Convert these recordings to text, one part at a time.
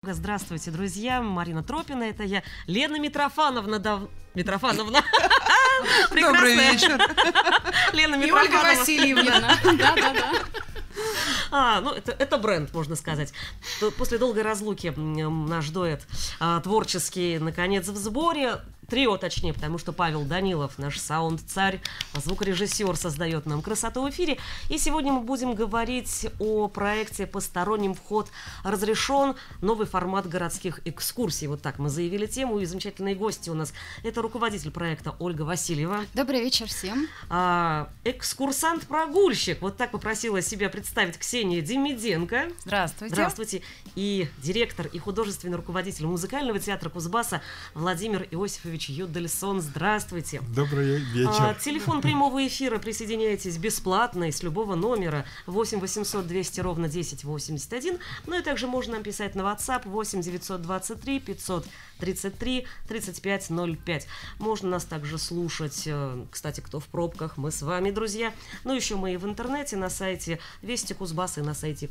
Здравствуйте, друзья. Марина Тропина, это я. Лена Митрофановна. Митрофановна. Добрый вечер. Лена И Ольга Митрофановна. Васильевна. Да. Это бренд, можно сказать. После долгой разлуки наш дуэт творческий, наконец, в сборе. Трио, точнее, потому что Павел Данилов, наш саунд-царь, звукорежиссер, создает нам красоту в эфире. И сегодня мы будем говорить о проекте «Посторонним вход разрешен. Новый формат городских экскурсий». Вот так мы заявили тему, и замечательные гости у нас. Это руководитель проекта Ольга Васильева. Добрый вечер всем. Экскурсант-прогульщик. Вот так попросила себя представить Ксения Демиденко. Здравствуйте. Здравствуйте. И директор и художественный руководитель музыкального театра Кузбасса Владимир Иосифович Юдельсон. Здравствуйте. Добрый вечер. Телефон прямого эфира, присоединяйтесь бесплатно с любого номера 8 800 200 ровно 1081. Ну и также можно нам писать на WhatsApp 8 923 533 3505. Можно нас также слушать, кстати, кто в пробках, мы с вами, друзья. Ну еще мы и в интернете на сайте Вести Кузбасс и на сайте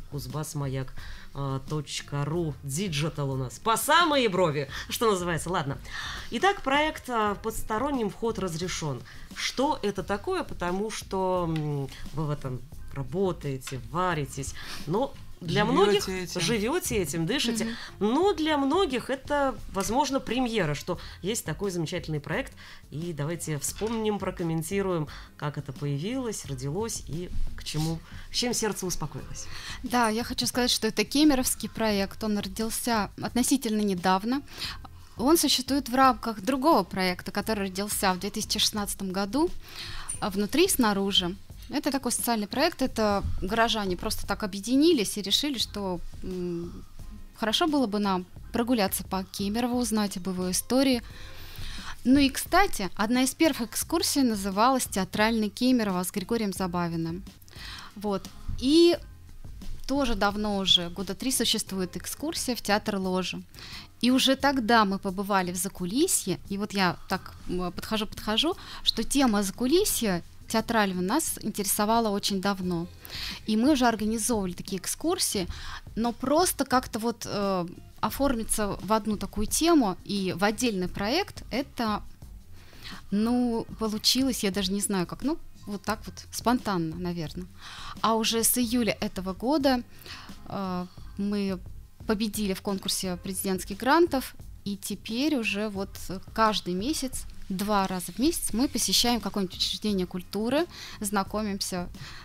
kuzbassmayak.ru. Диджитал у нас по самой брови, что называется. Ладно. Итак, проект «Посторонним вход разрешен». Что это такое? Потому что вы в этом работаете, варитесь, но для многих живете этим, дышите. Но для многих это, возможно, премьера, что есть такой замечательный проект. И давайте вспомним, прокомментируем, как это появилось, родилось и к чему, с чем сердце успокоилось. Да, я хочу сказать, что это кемеровский проект. Он родился относительно недавно. Он существует в рамках другого проекта, который родился в 2016 году, «Внутри и снаружи». Это такой социальный проект, это горожане просто так объединились и решили, что хорошо было бы нам прогуляться по Кемерово, узнать об его истории. Ну и, кстати, одна из первых экскурсий называлась «Театральный Кемерово» с Григорием Забавиным. Вот. И тоже давно уже, года 3 существует экскурсия в театр Ложа. И уже тогда мы побывали в закулисье, и вот я так подхожу, что тема закулисья театрального нас интересовала очень давно. И мы уже организовывали такие экскурсии, но просто как-то вот оформиться в одну такую тему и в отдельный проект, это, получилось, я даже не знаю как, вот так вот, спонтанно, наверное. А уже с июля этого года мы победили в конкурсе президентских грантов, и теперь уже вот каждый месяц, 2 раза в месяц мы посещаем какое-нибудь учреждение культуры, знакомимся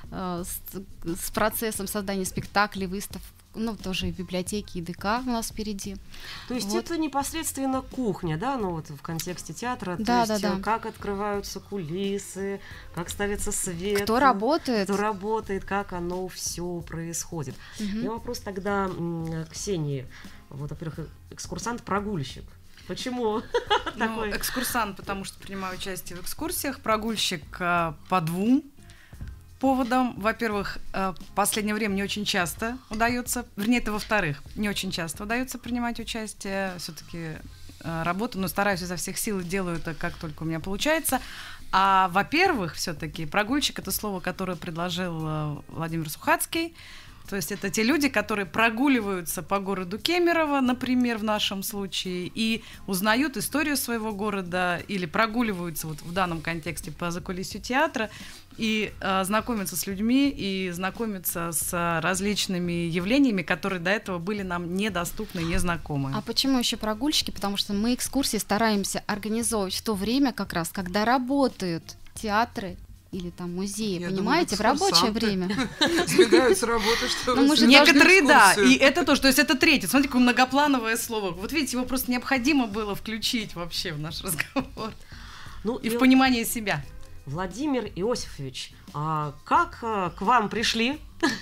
с процессом создания спектаклей, выставок, тоже и библиотеки, и ДК у нас впереди. То есть вот. Это непосредственно кухня, да, в контексте театра, да, то есть да. Как открываются кулисы, как ставится свет, кто работает, как оно все происходит. И вопрос тогда к Ксении, во-первых, экскурсант-прогульщик. Почему такой? Экскурсант, потому что принимаю участие в экскурсиях, прогульщик по 2 поводам. Во-первых, в последнее время не очень часто удается, во-вторых, не очень часто удается принимать участие, все-таки работаю, стараюсь изо всех сил и делаю это, как только у меня получается. А во-первых, все-таки прогульщик — это слово, которое предложил Владимир Сухацкий. То есть это те люди, которые прогуливаются по городу Кемерово, например, в нашем случае, и узнают историю своего города, или прогуливаются в данном контексте по закулисью театра, и знакомятся с людьми, и знакомятся с различными явлениями, которые до этого были нам недоступны, незнакомы. А почему еще прогульщики? Потому что мы экскурсии стараемся организовывать в то время, как раз, когда работают театры или там музеи, понимаете, в рабочее время. Сбегают с работы, что некоторые, да, и это тоже, то есть это третье, смотрите, какое многоплановое слово. Вот видите, его просто необходимо было включить вообще в наш разговор. И в понимание себя. Владимир Иосифович, как к вам пришли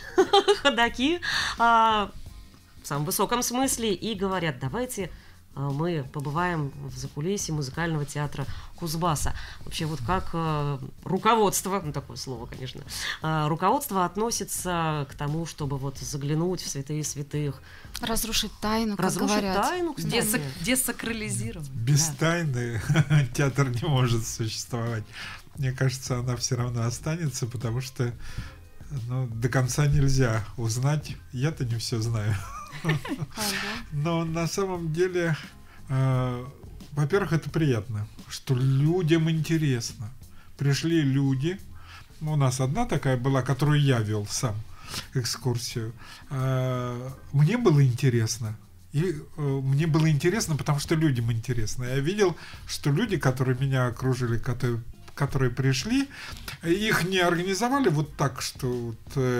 ходаки в самом высоком смысле и говорят: давайте мы побываем в закулисье музыкального театра Кузбасса. Вообще как руководство, такое слово, конечно, руководство относится к тому, чтобы заглянуть в святые святых. Разрушить тайну, как говорят. Тайну, кстати. Десакрализировать. Без тайны театр не может существовать. Мне кажется, она все равно останется, потому что до конца нельзя узнать. Я-то не все знаю. Но на самом деле, во-первых, это приятно, что людям интересно. Пришли люди, у нас одна такая была, которую я вел сам, экскурсию. Мне было интересно. И мне было интересно, потому что людям интересно. Я видел, что люди, которые меня окружили, которые пришли, их не организовали вот так, что вот,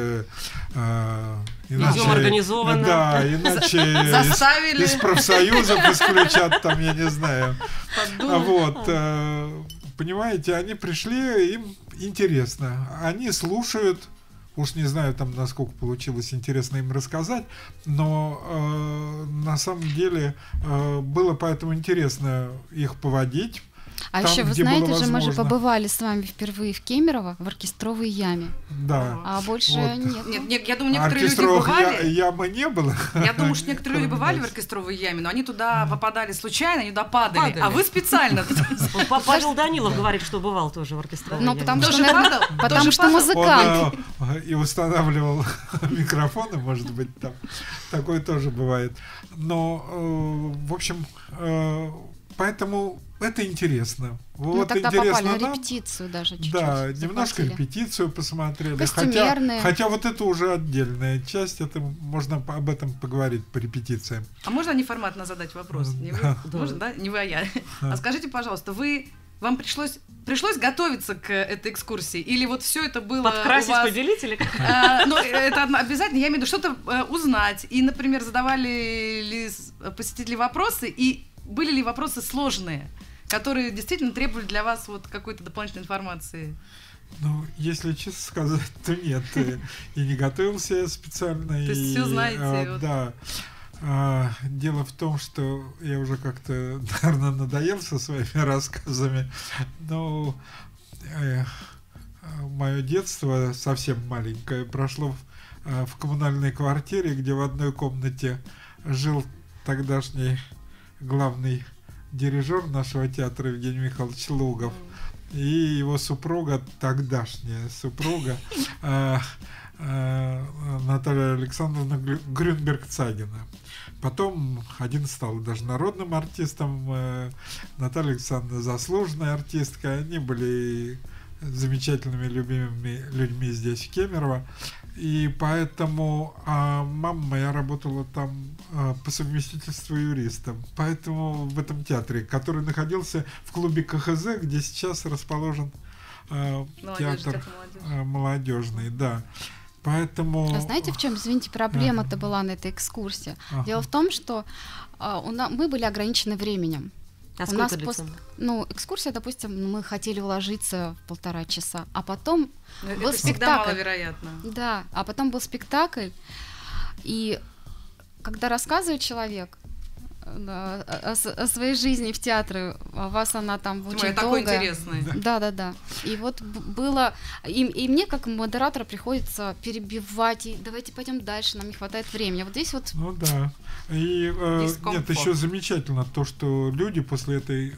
иначе, идем организованно. Да, иначе из профсоюзов исключат, там, я не знаю. Вот, понимаете, они пришли, им интересно. Они слушают. Уж не знаю, там, насколько получилось интересно им рассказать, но на самом деле было поэтому интересно их поводить. А там, еще вы где знаете было же, мы же возможно. побывали с вами впервые в Кемерово в оркестровой яме. Да. А больше Вот. нет. Я думаю, некоторые люди Оркестровых бывали. ямы не было. Я думаю, что некоторые люди бывали в оркестровой яме, но они туда попадали случайно, они туда падали. А вы специально. Павел Данилов говорит, что бывал тоже в оркестровой Ну, яме. потому что, Тоже наверное, падал? потому Тоже что падал? музыкант. Он и устанавливал микрофоны, может быть, там. Такое тоже бывает. Но, в общем, поэтому это интересно. Мы Вот тогда интересно попали на нам. репетицию даже чуть-чуть. Да, немножко захватили. репетицию посмотрели. Костюмерные. Хотя вот это уже отдельная часть, это можно об этом поговорить по репетициям. А можно неформатно задать вопрос? Не вы? Да. Можно, да? Не вы, а я. А скажите, пожалуйста, вам пришлось готовиться к этой экскурсии? Или вот все это было Подкрасить у вас... побелители? Ну, это обязательно, я имею в виду, что-то узнать. И, например, задавали ли посетители вопросы, и были ли вопросы сложные, которые действительно требовали для вас вот какой-то дополнительной информации? Ну, если честно сказать, то нет. И не готовился я специально. То есть всё знаете, вот. Да. Дело в том, что я уже как-то, наверное, надоел со своими рассказами. Но мое детство совсем маленькое прошло в коммунальной квартире, где в одной комнате жил тогдашний главный дирижер нашего театра Евгений Михайлович Лугов и его супруга, тогдашняя супруга Наталья Александровна Грюнберг-Цагина. Потом один стал даже народным артистом, Наталья Александровна заслуженная артистка. Они были замечательными, любимыми людьми здесь, в Кемерово. И поэтому мама моя работала там по совместительству юристом. Поэтому в этом театре, который находился в клубе КХЗ, где сейчас расположен театр молодежный, да. Поэтому... А знаете, в чем, извините, проблема-то была на этой экскурсии? Дело в том, что мы были ограничены временем. А сколько длится? Экскурсия, допустим, мы хотели уложиться в 1,5 часа, а потом был это спектакль. всегда маловероятно. Да, а потом был спектакль, и когда рассказывает человек о своей жизни в театре, у вас она там очень такой долгая. интересный. Да. И вот было... И мне, как модератору, приходится перебивать, и давайте пойдем дальше, нам не хватает времени. А вот здесь вот... Ну да. И нет, еще замечательно то, что люди после этой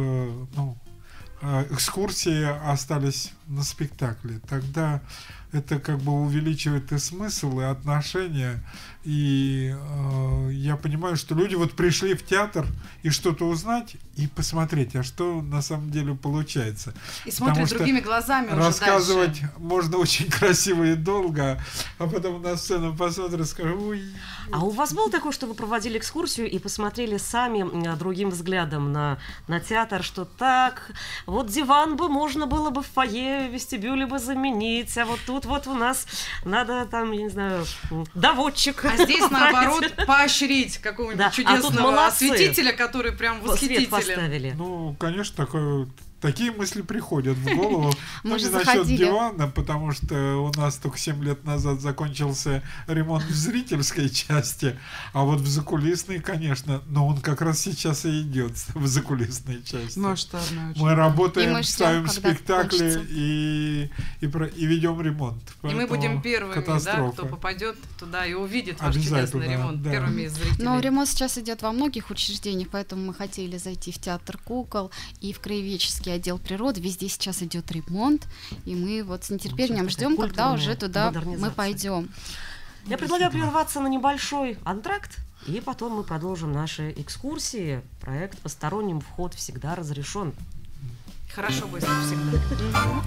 экскурсии остались на спектакле. Тогда это как бы увеличивает и смысл, и отношения. И я понимаю, что люди вот пришли в театр и что-то узнать, и посмотреть, а что на самом деле получается. И смотрят другими глазами уже рассказывать дальше. Можно очень красиво и долго, а потом на сцену посмотрят и скажут: ой. А у вас было такое, что вы проводили экскурсию и посмотрели сами другим взглядом на театр, что так, вот диван бы можно было бы в фойе, в вестибюле бы заменить, а вот тут вот у нас надо там, я не знаю, доводчик. А здесь, наоборот, поощрить какого-нибудь чудесного осветителя, который прям восхитителен. Ну, конечно, такие мысли приходят в голову. Мы же не насчет заходили. дивана, потому что у нас только 7 лет назад закончился ремонт в зрительской части, а вот в закулисной, конечно, но он как раз сейчас и идет в закулисной части. Масштабно. Мы работаем, мы ждем, ставим когда спектакли и ведем ремонт. И мы будем первыми, катастрофа. кто попадет туда и увидит ваш Обязательно, чудесный ремонт. да. Первыми из зрителей. Но ремонт сейчас идет во многих учреждениях, поэтому мы хотели зайти в театр кукол и в краеведческий отдел природы. Везде сейчас идет ремонт, и мы вот с нетерпением ждем, когда уже туда мы пойдем. Я предлагаю прерваться на небольшой антракт, и потом мы продолжим наши экскурсии. Проект «Посторонним вход всегда разрешен». Хорошо будет всегда.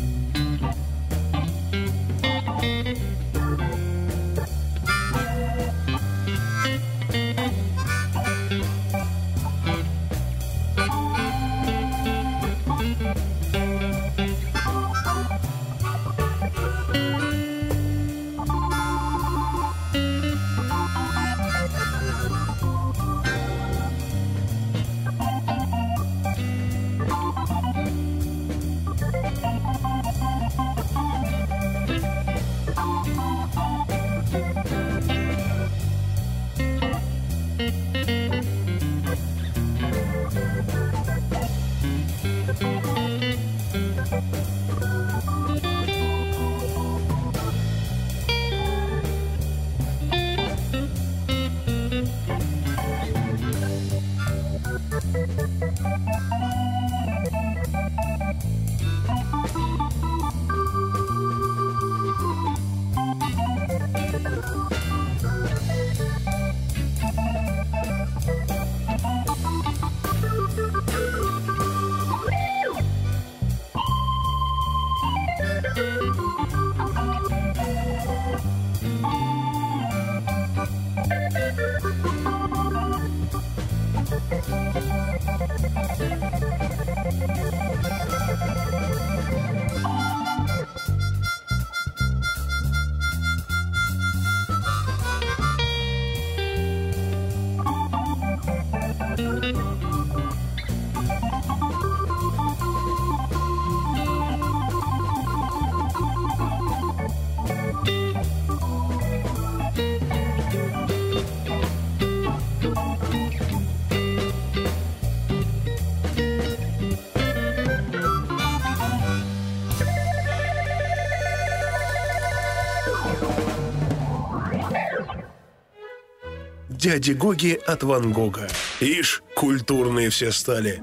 Дяди Гоги от Ван Гога. Ишь, культурные все стали.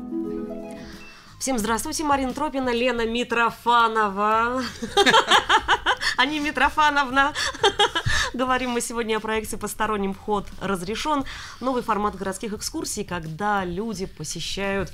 Всем здравствуйте, Марина Тропина, Лена Митрофанова. А не Митрофановна. Говорим мы сегодня о проекте «Посторонним вход разрешен». Новый формат городских экскурсий, когда люди посещают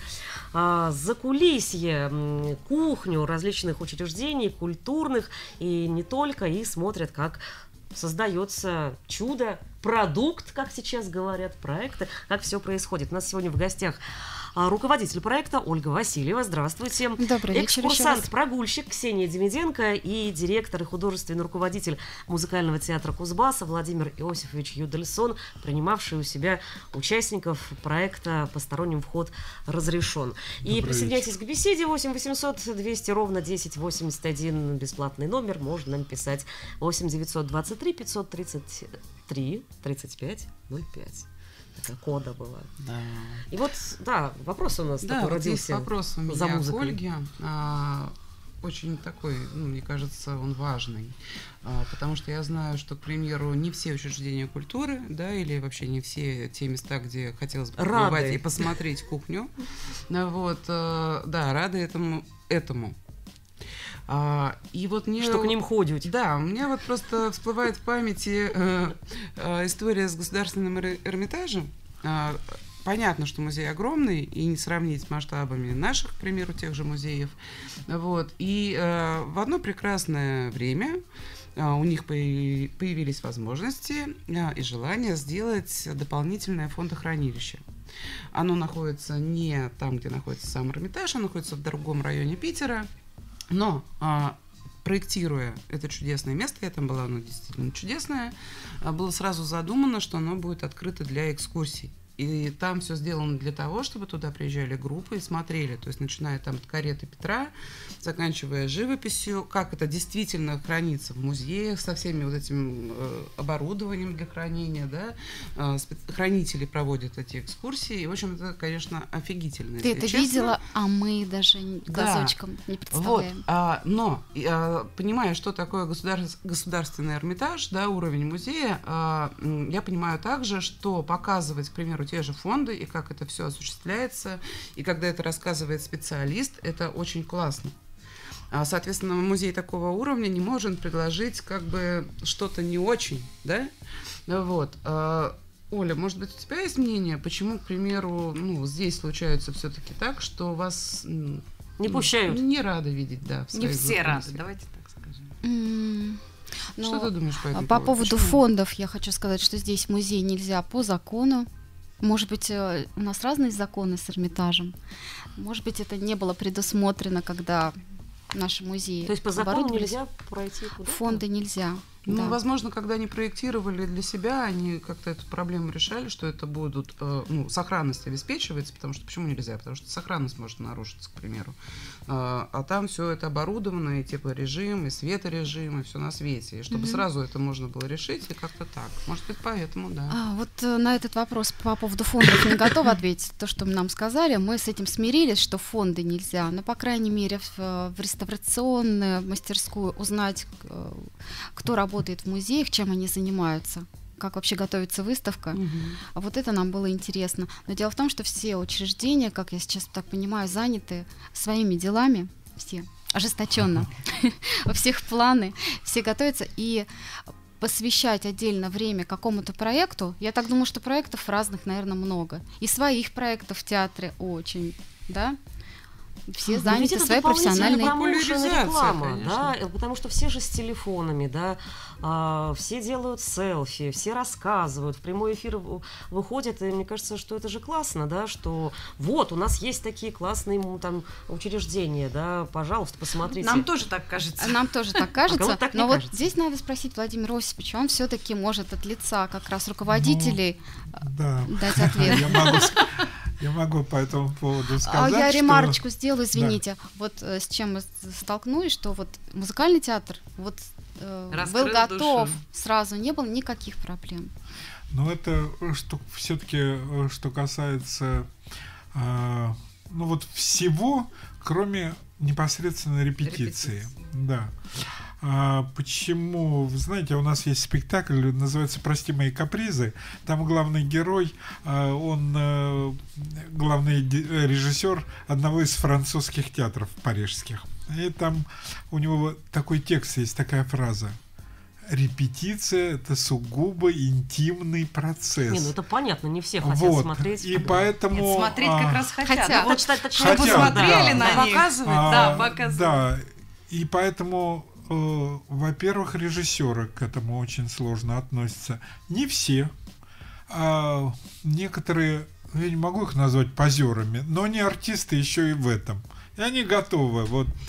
закулисье, кухню различных учреждений, культурных и не только, и смотрят, как создается чудо, продукт, как сейчас говорят, проекты, как все происходит. У нас сегодня в гостях руководитель проекта Ольга Васильева. Здравствуйте. Добрый вечер. Экскурсант-прогульщик Ксения Демиденко и директор и художественный руководитель музыкального театра Кузбасса Владимир Иосифович Юдельсон, принимавший у себя участников проекта «Посторонним вход разрешен». И присоединяйтесь к беседе. 8 800 200 ровно 1081, бесплатный номер, можно нам писать. 8 923 533 35 05. Такая кода была. Да. И вот, да, вопрос у нас такой вот родился. есть вопрос у меня к Ольге. Очень такой, мне кажется, он важный. Потому что я знаю, что, к примеру, не все учреждения культуры, да, или вообще не все те места, где хотелось бы побывать и посмотреть кухню, вот, да, рады этому. И вот мне, что к ним ходят. Да, у меня вот просто всплывает в памяти история с Государственным Эрмитажем. Понятно, что музей огромный, и не сравнить с масштабами наших, к примеру, тех же музеев. Вот. И в одно прекрасное время у них появились возможности и желание сделать дополнительное фондохранилище. Оно находится не там, где находится сам Эрмитаж, оно находится в другом районе Питера. Но, проектируя это чудесное место, я там была, оно действительно чудесное, было сразу задумано, что оно будет открыто для экскурсий. И там все сделано для того, чтобы туда приезжали группы и смотрели. То есть, начиная там от кареты Петра, заканчивая живописью, как это действительно хранится в музеях, со всеми вот этим оборудованием для хранения, да. Хранители проводят эти экскурсии. И, в общем, это, конечно, офигительно. Ты это видела, а мы даже глазочком не представляем. Вот, но, понимая, что такое государственный Эрмитаж, да, уровень музея, я понимаю также, что показывать, к примеру, те же фонды, и как это все осуществляется, и когда это рассказывает специалист, это очень классно. Соответственно, музей такого уровня не может предложить как бы что-то не очень, да? Вот. Оля, может быть, у тебя есть мнение, почему, к примеру, здесь случается все-таки так, что вас не пущают, не рады видеть, да? Не все рады, давайте так скажем. Что ты думаешь по этому поводу? По поводу фондов я хочу сказать, что здесь музей нельзя по закону. Может быть, у нас разные законы с Эрмитажем. Может быть, это не было предусмотрено, когда наши музеи. То есть по закону нельзя пройти куда-то? Фонды нельзя. Да. Возможно, когда они проектировали для себя, они как-то эту проблему решали, что это будут, сохранность обеспечивается, потому что почему нельзя? Потому что сохранность может нарушиться, к примеру. А там все это оборудовано, и теплорежим, и светорежим, и все на свете. И чтобы сразу это можно было решить, и как-то так. Может быть, поэтому, да. Вот на этот вопрос по поводу фондов не готова ответить. То, что нам сказали, мы с этим смирились, что фонды нельзя. Но, по крайней мере, в реставрационную мастерскую узнать, кто работает в музеях, чем они занимаются, как вообще готовится выставка. Вот это нам было интересно. Но дело в том, что все учреждения, как я сейчас так понимаю, заняты своими делами, все ожесточенно, у всех планы, все готовятся, и посвящать отдельно время какому-то проекту, я так думаю, что проектов разных, наверное, много. И своих проектов в театре очень, да? Все заняты своей профессиональной реклама, да, потому что все же с телефонами, да, все делают селфи, все рассказывают, в прямой эфир выходят, и мне кажется, что это же классно, да, что вот у нас есть такие классные там учреждения, да, пожалуйста, посмотрите. Нам тоже так кажется. Нам тоже так кажется, но вот здесь надо спросить Владимира Осиповича, он все-таки может от лица как раз руководителей дать ответ. Я могу по этому поводу сказать, я ремарочку сделаю, извините. Да. Вот с чем мы столкнулись, что вот музыкальный театр был готов сразу, не было никаких проблем. Но это все-таки, что касается всего, кроме непосредственно репетиции. Да. Почему? Вы знаете, у нас есть спектакль, называется «Прости мои капризы». Там главный герой, он главный режиссер одного из французских театров парижских. И там у него такой текст есть, такая фраза: репетиция — это сугубо интимный процесс. Это понятно, не все хотят смотреть. И поэтому... смотреть как раз хотят. Чтобы посмотрели на них. Показывают. Да, и поэтому... Во-первых, режиссеры к этому очень сложно относятся. Не все. Некоторые, я не могу их назвать позерами, но они артисты еще и в этом. И они готовы.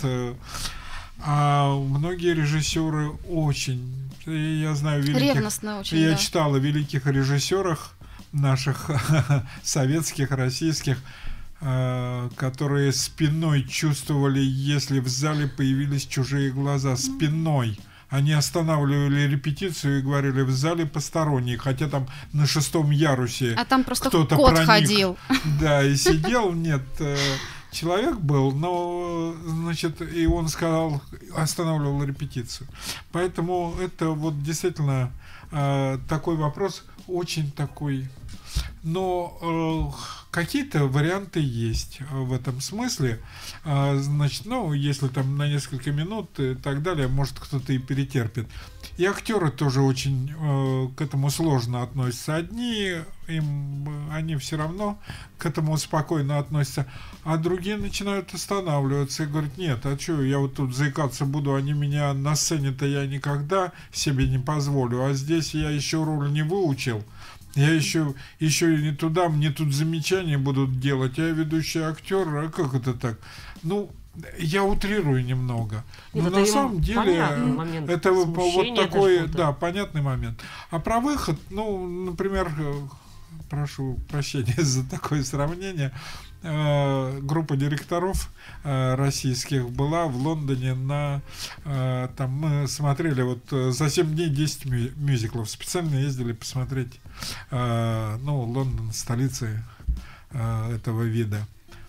Многие режиссеры очень... Я знаю ревностно очень, я читал о великих режиссерах наших советских, российских, которые спиной чувствовали, если в зале появились чужие глаза, спиной. Они останавливали репетицию и говорили: в зале посторонние, хотя там на 6-м ярусе там просто кто-то кот проник, ходил. Да, и сидел, нет, человек был, но, значит, и он сказал, останавливал репетицию. Поэтому это действительно такой вопрос, очень такой... Но какие-то варианты есть в этом смысле. Значит, если там на несколько минут и так далее, может, кто-то и перетерпит. И актеры тоже очень к этому сложно относятся. Они все равно к этому спокойно относятся, а другие начинают останавливаться и говорят: нет, а что, я тут заикаться буду, они меня на сцене-то я никогда себе не позволю, а здесь я еще роль не выучил. Я еще и не туда, мне тут замечания будут делать, я ведущий актер, а как это так? Я утрирую немного. Но на самом деле это такой, понятный момент. А про выход, например, прошу прощения за такое сравнение, группа директоров российских была в Лондоне там мы смотрели за 7 дней 10 мюзиклов. Специально ездили посмотреть Лондон, столицы этого вида.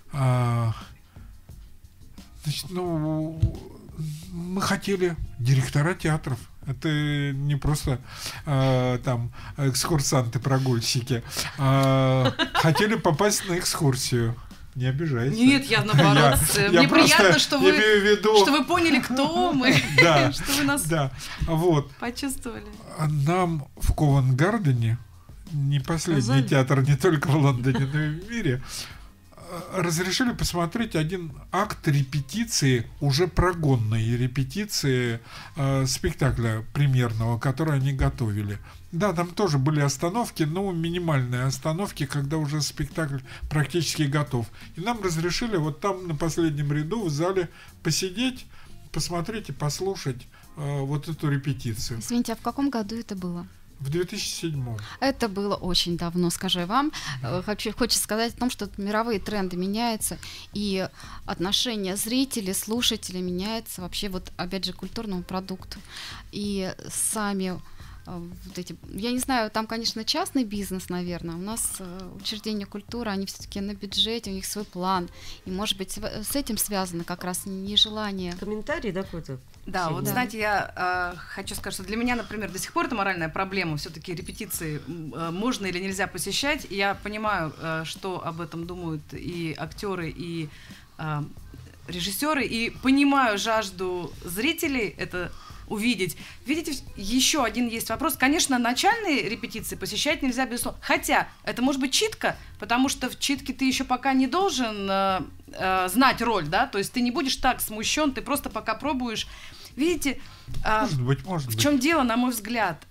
Значит, мы хотели директора театров. Это не просто там экскурсанты, прогульщики. Хотели попасть на экскурсию. Не обижайся. Нет, я наоборот. Я Мне приятно, просто что вы имею в виду- поняли, кто мы, Да, что вы нас да. Вот. почувствовали. Нам в Ковент-Гардене, не последний Сказали. театр не только в Лондоне, но и в мире, разрешили посмотреть один акт репетиции, уже прогонной репетиции спектакля премьерного, который они готовили. Да, там тоже были остановки, но минимальные остановки, когда уже спектакль практически готов. И нам разрешили вот там на последнем ряду в зале посидеть, посмотреть и послушать вот эту репетицию. Извините, а в каком году это было? В 2007. Это было очень давно, скажу я вам. Хочется сказать о том, что мировые тренды меняются, и отношение зрителей, слушателей меняется вообще, вот опять же, к культурному продукту. И сами вот эти, я не знаю, там, конечно, частный бизнес, наверное. У нас учреждения культуры, они все-таки на бюджете, у них свой план. И, может быть, с этим связано как раз нежелание. Комментарий, да, какой-то? Да, вот Да. знаете, я хочу сказать, что для меня, например, до сих пор это моральная проблема. Все-таки репетиции можно или нельзя посещать. И я понимаю, что об этом думают и актеры, и режиссеры, и понимаю жажду зрителей это увидеть. Видите, еще один есть вопрос. Конечно, начальные репетиции посещать нельзя, безусловно. Хотя это может быть читка, потому что в читке ты еще пока не должен знать роль, да, то есть ты не будешь так смущен, ты просто пока пробуешь. Видите, Может в чем дело, на мой взгляд?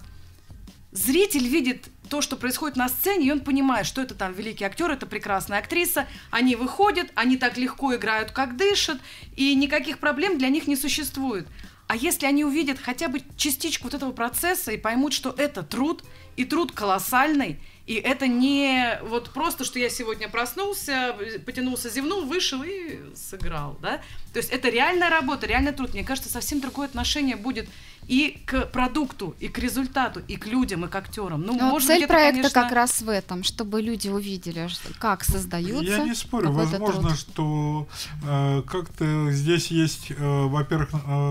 Зритель видит то, что происходит на сцене, и он понимает, что это там великий актер, это прекрасная актриса. Они выходят, они так легко играют, как дышат, и никаких проблем для них не существует. А если они увидят хотя бы частичку вот этого процесса и поймут, что это труд, и труд колоссальный, и это не вот просто, что я сегодня проснулся, потянулся, зевнул, вышел и сыграл, да? То есть это реальная работа, реальный труд. Мне кажется, совсем другое отношение будет и к продукту, и к результату, и к людям, и к актерам. Ну, Но может цель быть, это, проекта конечно, как раз в этом, чтобы люди увидели, как создается. Я не спорю, какой-то возможно, труд. что как-то здесь есть, во-первых,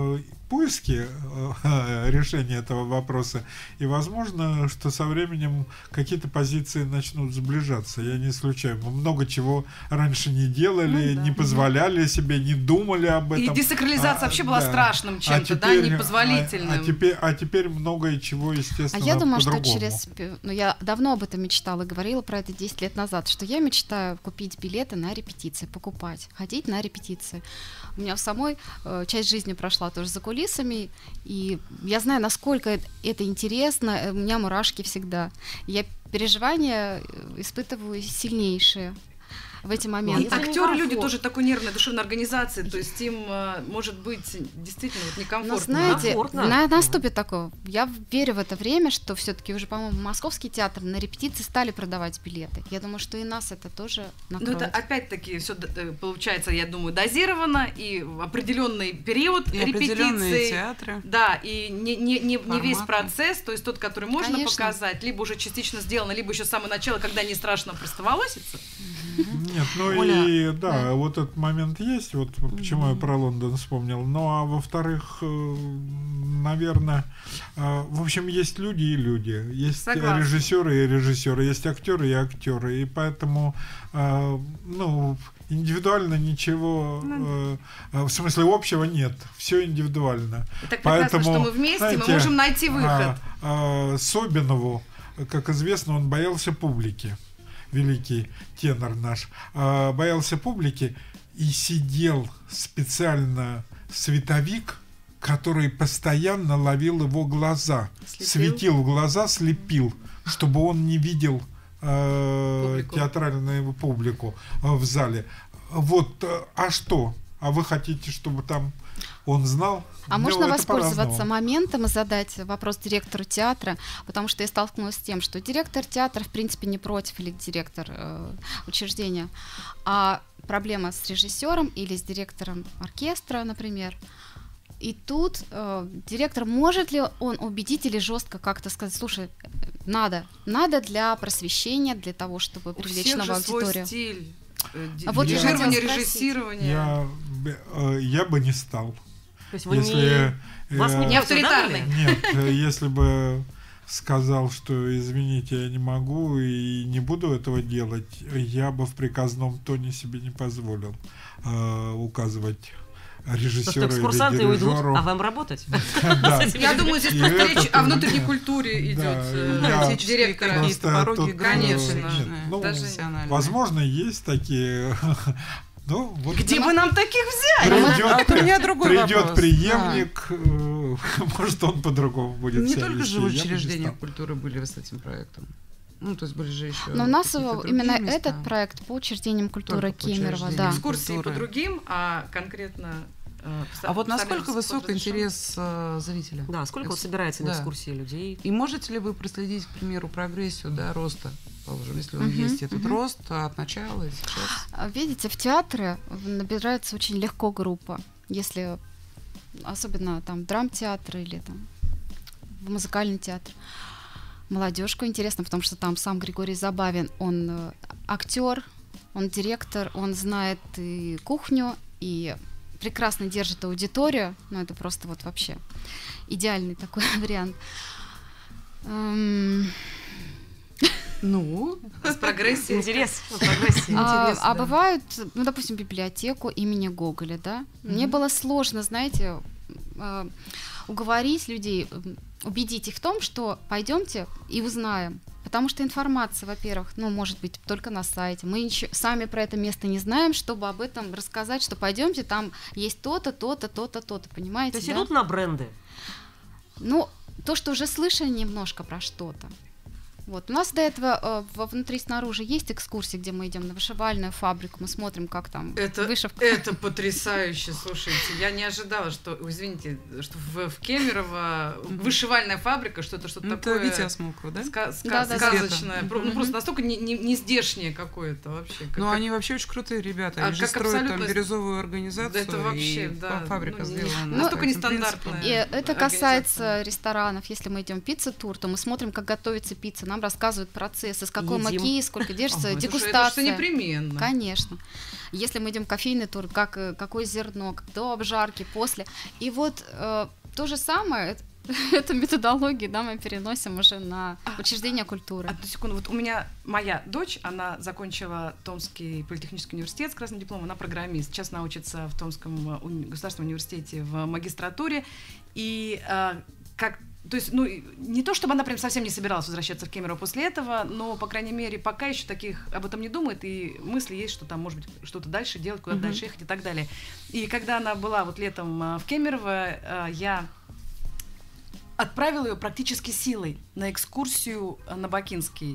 поиски решения этого вопроса, и возможно, что со временем какие-то позиции начнут сближаться. Я не исключаю. Мы много чего раньше не делали, не позволяли себе, не думали об этом. И десакрализация вообще была да. страшным чем-то, да, теперь- непозволительным. А теперь многое чего, естественно, А я думаю, что по-другому. я давно об этом мечтала, говорила про это 10 лет назад, что я мечтаю купить билеты на репетиции, покупать, ходить на репетиции. У меня в самой часть жизни прошла тоже за кулисами, и я знаю, насколько это интересно, у меня мурашки всегда. Я переживания испытываю сильнейшие в эти моменты. Это Актеры люди некомфортно. тоже такой нервной душевной организации, то есть им может быть действительно вот Но некомфортно. знаете, Комфортно. наступит такое. Я верю в это время, что все-таки уже, по-моему, Московский театр на репетиции стали продавать билеты. Я думаю, что и нас это тоже Но накроет. это опять-таки все получается, я думаю, дозировано и в определенный период И определенные репетиции. театры. Да, и не весь Форматы. процесс, то есть тот, который можно Конечно. показать, либо уже частично сделано, либо еще с самого начала, когда не страшно простоволоситься. Нет, ну Оля, и да, вот этот момент есть, вот почему я про Лондон вспомнил. Ну а во-вторых, наверное, в общем, есть люди и люди, есть Согласна. режиссеры и режиссеры, есть актеры и актеры, и поэтому, ну, индивидуально ничего, в смысле общего нет, все индивидуально. И так прекрасно, Поэтому, что мы вместе, знаете, мы можем найти выход. Собинову, как известно, он боялся публики. Великий тенор наш, боялся публики и сидел специально световик, который постоянно ловил его глаза, Слепил? светил в глаза, слепил, чтобы он не видел Публику. театральную публику в зале. Вот, а что? А вы хотите, чтобы там он знал? А Ну, можно это воспользоваться по-разному. моментом и задать вопрос директору театра, потому что я столкнулась с тем, что директор театра, в принципе, не против, или директор учреждения, а проблема с режиссером или с директором оркестра, например. И тут директор, может ли он убедить или жестко как-то сказать, слушай, надо для просвещения, для того, чтобы У привлечь всех новую же свой аудиторию. стиль. А вот я Дирижирование, хотела спросить. режиссирование. Я бы не стал. То есть вы Если, вас э, не авторитарный. авторитарный? Нет, если бы сказал, что извините, я не могу и не буду этого делать, я бы в приказном тоне себе не позволил указывать режиссеру или экскурсанты уйдут, дирижеру. а вам работать? Я думаю, здесь И просто это речь о внутренней культуре идет Директора. директора. Какие-то пороги, тут, конечно. нет, ну, Даже профессиональные. возможно, есть такие. Ну, вот Где бы нам таких взять? придет, у меня другой вопрос. преемник, может, он по-другому будет Не себя только вести, же в я бы не учреждениях стал. культуры были с этим проектом. Ну, то есть были же еще. Но у нас какие-то именно другие места. этот проект по учреждениям культуры Только по Кемерово, учреждениям. да. Экскурсии по Культуры. другим, а конкретно... А вот насколько вход высок разрешен? интерес зрителя? Да, сколько вот собирается на Да. экскурсии людей? И можете ли вы проследить, к примеру, прогрессию, да, роста, положим, если он есть этот рост от начала и сейчас? Видите, в театре набирается очень легко группа, если особенно там драмтеатр или там в музыкальный театр. Молодежку интересно, потому что там сам Григорий Забавин, он актер, он директор, он знает и кухню, и прекрасно держит аудиторию, ну это просто вот вообще идеальный такой вариант. Ну, С прогрессией. Интерес, прогрессия. А да. бывают, ну, допустим, библиотеку имени Гоголя, да? Мне было сложно, знаете, уговорить людей, убедить их в том, что пойдемте и узнаем. Потому что информация, во-первых, ну, может быть, только на сайте. Мы сами про это место не знаем, чтобы об этом рассказать, что пойдемте, там есть то-то, то-то, то-то, то-то, понимаете? То есть да? идут на бренды. Ну, то, что уже слышали немножко про что-то. Вот. У нас до этого внутри и снаружи есть экскурсии, где мы идем на вышивальную фабрику, мы смотрим, как там вышивка. Это потрясающе, слушайте. Я не ожидала, что, извините, что в Кемерово вышивальная фабрика, что это что-то это такое... Витя Осмолкова, да? Да-да-да. Сказочное. Ну, просто настолько не здешнее какое-то вообще. Ну, они вообще очень крутые ребята. А Они же как строят там абсолютно- бирюзовую организацию. Да это вообще, и да, фабрика ну, сделана. настолько по этим нестандартная. И принципам. это касается ресторанов. Если мы идем пицца-тур, то мы смотрим, как готовится пицца. Нам рассказывают процесс, из какой Едим. муки, сколько держится, Ага, слушай, дегустация. это что непременно. Конечно. Если мы идем в кофейный тур, какое зерно, до обжарки, после. И вот то же самое, эту методологию, да, мы переносим уже на учреждения культуры. Одну секунду. Вот у меня моя дочь, она закончила Томский политехнический университет с красным дипломом, она программист. Сейчас она учится в Томском государственном университете в магистратуре. И то есть, ну, не то, чтобы она прям совсем не собиралась возвращаться в Кемерово после этого, но, по крайней мере, пока еще таких об этом не думает, и мысли есть, что там, может быть, что-то дальше делать, куда-то дальше ехать и так далее. И когда она была вот летом в Кемерово, я отправила ее практически силой на экскурсию на Бакинский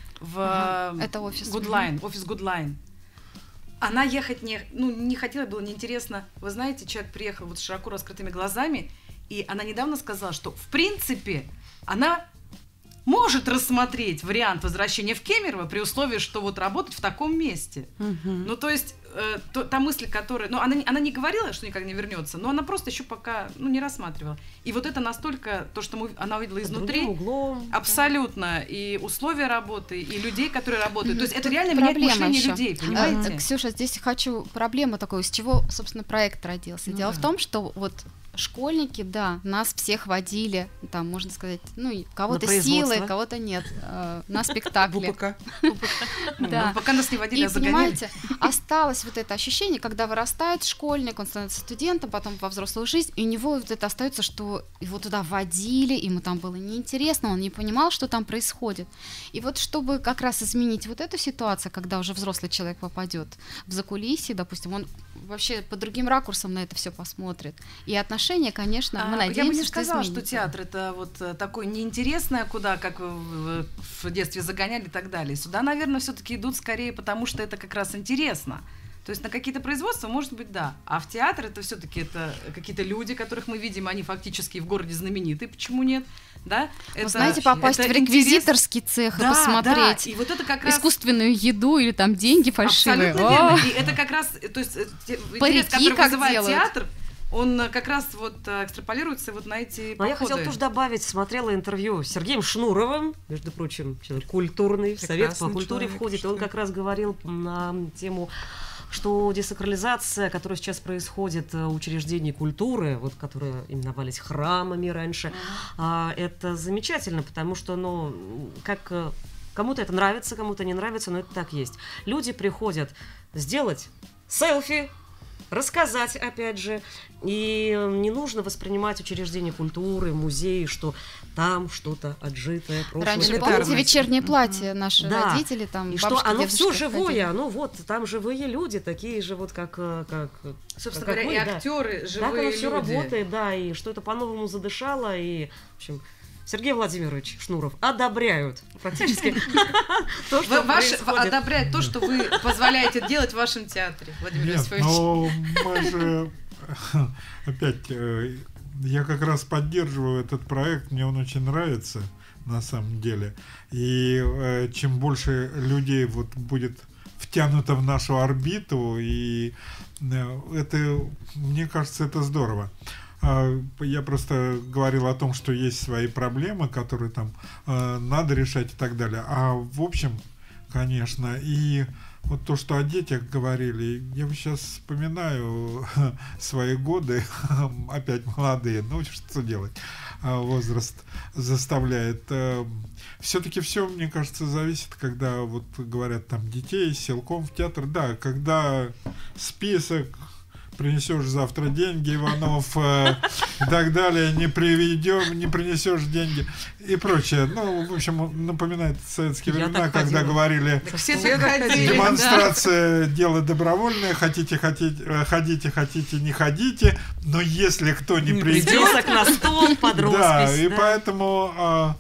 в Это офис. Goodline, офис Goodline. Она ехать не хотела, было неинтересно. Вы знаете, человек приехал вот с широко раскрытыми глазами, и она недавно сказала, что в принципе она может рассмотреть вариант возвращения в Кемерово при условии, что вот работать в таком месте. Ну, то есть, та мысль, которая... Ну, она не говорила, что никогда не вернется, но она просто еще пока не рассматривала. И вот это настолько, то, что она увидела Под изнутри, другим углом. абсолютно, и условия работы, и людей, которые работают. То есть это реально Проблема меняет мышление ещё. людей, понимаете? Ксюша, здесь хочу проблему такую, с чего, собственно, проект родился. Ну Дело да. в том, что вот школьники, да, нас всех водили, там, можно сказать, ну, и кого-то На производство. силой, кого-то нет, на спектакле. ВПК. Да. Ну, пока нас не водили, И, а загоняли. понимаете, осталось вот это ощущение, когда вырастает школьник, он становится студентом, потом во взрослую жизнь, и у него вот это остается, что его туда водили, ему там было неинтересно, он не понимал, что там происходит. И вот чтобы как раз изменить вот эту ситуацию, когда уже взрослый человек попадет в закулисье, допустим, он вообще под другим ракурсом на это все посмотрит. И отношения, конечно, мы надеемся, Я бы не что сказала, что изменится. театр это вот такое неинтересное, куда, как в детстве загоняли и так далее. Сюда, наверное, все-таки идут скорее потому, что это как раз интересно. То есть на какие-то производства, может быть, да. А в театр это все-таки это какие-то люди, которых мы видим, они фактически в городе знамениты. Почему нет? Да? Вы знаете, попасть это в реквизиторский цех и Да, посмотреть да. И вот это как раз искусственную еду или там деньги фальшивые. абсолютно О! верно. И это как раз, то есть интерес, Парики который как вызывает делают. театр, он как раз вот экстраполируется вот на эти Но я походы. хотела тоже добавить, смотрела интервью с Сергеем Шнуровым, между прочим, человек культурный, в Совет по Прекрасный культуре человек, входит, и он что? как раз говорил на тему, что десакрализация, которая сейчас происходит учреждений культуры, вот, которые именовались храмами раньше, это замечательно, потому что, ну, как кому-то это нравится, кому-то не нравится, но это так есть. Люди приходят сделать селфи, рассказать, опять же, и не нужно воспринимать учреждения культуры, музеи, что там что-то отжитое, прошлое. Раньше, помните, вечернее платье наши родители, там, и бабушки, что оно все дедушки живое, ходили. оно вот, там живые люди, такие же вот, как Собственно как говоря, мы, и да. актеры, живые Так оно люди. все работает, да, и что это по-новому задышало, и, в общем, Сергей Владимирович Шнуров одобряют практически то, что происходит. Одобряет то, что вы позволяете делать в вашем театре, Владимир Нет, Иосифович. но мы же опять я как раз поддерживаю этот проект, мне он очень нравится на самом деле. И чем больше людей вот будет втянуто в нашу орбиту, и это, мне кажется, это здорово. Я просто говорил о том, что есть свои проблемы, которые там надо решать и так далее. А в общем, конечно, и вот то, что о детях говорили, я сейчас вспоминаю свои годы, опять молодые, ну что делать, возраст заставляет. Все-таки все, мне кажется, зависит, когда вот говорят там детей силком в театр, да, когда список, принесешь завтра деньги, Иванов, и так далее, не принесешь деньги и прочее. Ну, в общем, напоминает советские времена, когда говорили, Все так ходили, демонстрация дело добровольное, хотите, не ходите, но если кто не придет... Список на стол под роспись. Да, и поэтому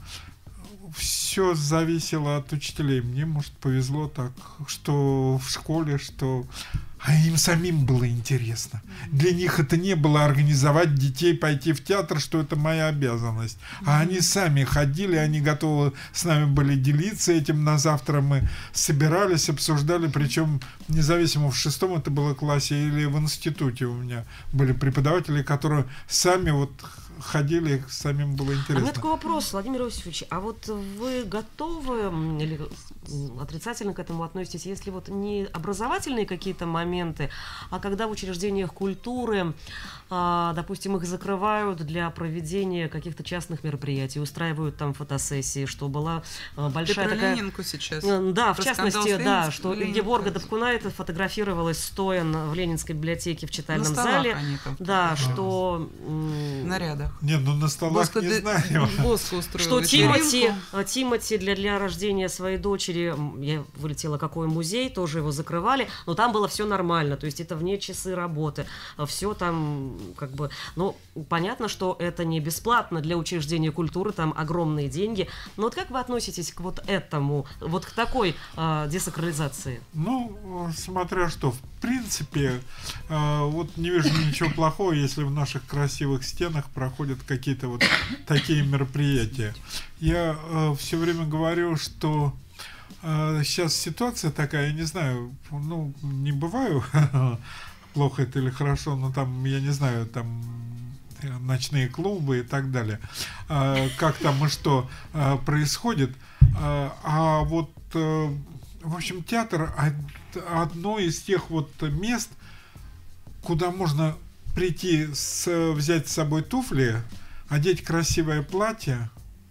все зависело от учителей. Мне, может, повезло так, что в школе, что... А им самим было интересно. Для них это не было организовать детей, пойти в театр, что это моя обязанность. А они сами ходили, они готовы с нами были делиться этим. На завтра мы собирались, обсуждали, причем независимо в 6-м это было классе или в институте у меня были преподаватели, которые сами вот ходили, самим было А у интересно. меня такой вопрос, Владимир Иосифович, а вот вы готовы или отрицательно к этому относитесь, если вот не образовательные какие-то моменты, а когда в учреждениях культуры, допустим, их закрывают для проведения каких-то частных мероприятий, устраивают там фотосессии, что была большая Ты про такая... Ленинку сейчас? Да, в Про частности, скандал с да, Ленинской? что Ленинка. Геворга Допкунаита фотографировалась стоя в Ленинской библиотеке в читальном На столах зале. они там. Да, что... В нарядах. Не, ну на столах не знаю. Боско устроил Что вечеринку. Тимати для рождения своей дочери, я вылетела, какой музей, тоже его закрывали, но там было все нормально, то есть это вне часы работы, все там как бы, ну, понятно, что это не бесплатно для учреждения культуры, там огромные деньги, но вот как вы относитесь к вот этому, вот к такой десакрализации? Ну, смотря что, в принципе, вот не вижу ничего плохого, если в наших красивых стенах проходят какие-то вот такие мероприятия. Я все время говорю, что сейчас ситуация такая, я не знаю, ну, не бываю, плохо это или хорошо, но там, я не знаю, там ночные клубы и так далее, как там и что происходит, а вот, в общем, театр одно из тех вот мест, куда можно прийти, взять с собой туфли, одеть красивое платье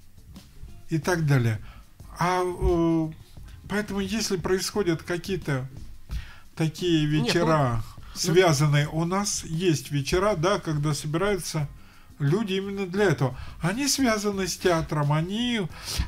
и так далее. Поэтому, если происходят какие-то такие вечера, связанные, у нас есть вечера, да, когда собираются люди именно для этого. Они связаны с театром, они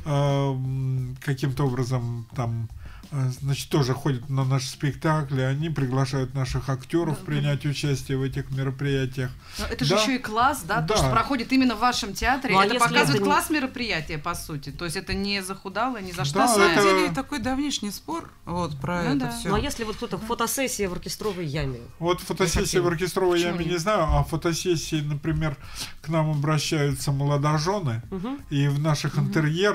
каким-то образом там, значит, тоже ходят на наши спектакли, они приглашают наших актеров принять участие в этих мероприятиях. Но это же еще и класс, да? То, Да. что проходит именно в вашем театре. Ну, а это если показывает это не- класс мероприятия, по сути. То есть это не захудало, не Да, На заштатное. самом это- деле такой давнишний спор вот про Ну это да. все. Ну а если вот кто-то фотосессия в оркестровой яме? Вот фотосессии совсем. в оркестровой Почему яме нет? не знаю, а фотосессии, например, к нам обращаются молодожены, Мгм. и в наших интерьерах